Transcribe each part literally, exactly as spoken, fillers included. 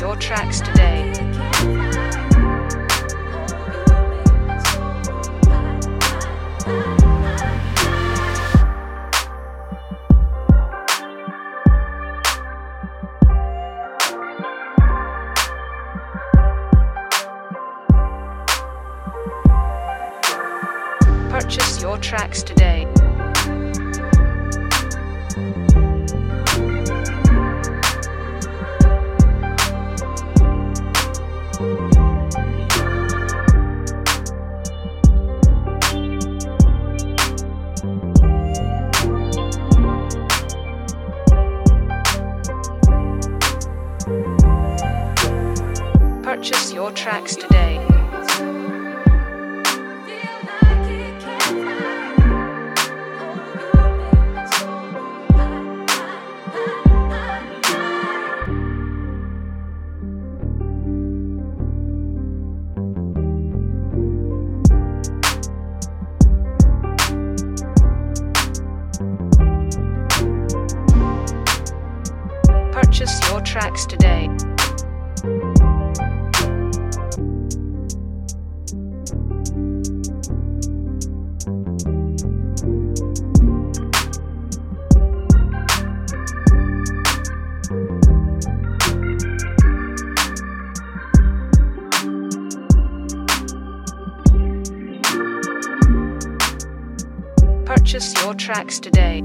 your tracks today. Purchase your tracks today. Purchase your tracks today. Purchase your tracks today. Purchase your tracks today.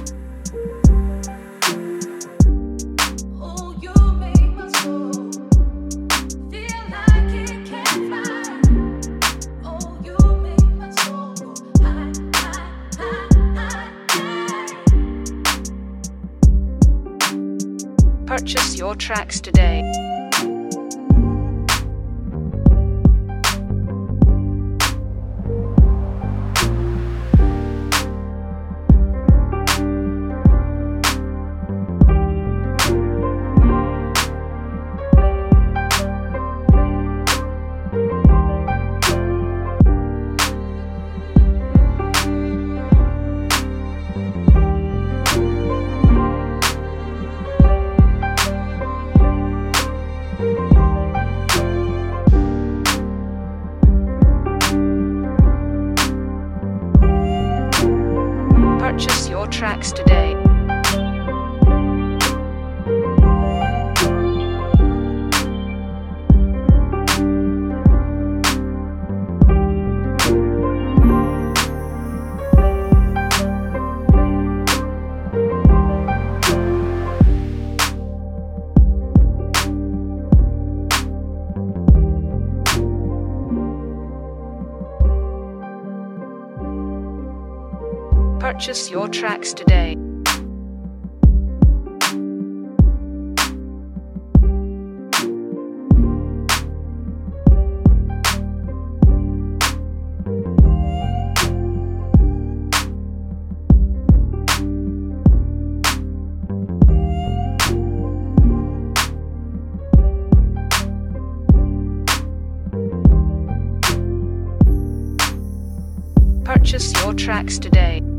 Oh, you make my soul feel like it can't fly. Oh, you make my soul go high, high, high, high. Purchase your tracks today. Purchase your tracks today. Purchase your tracks today. Purchase your tracks today.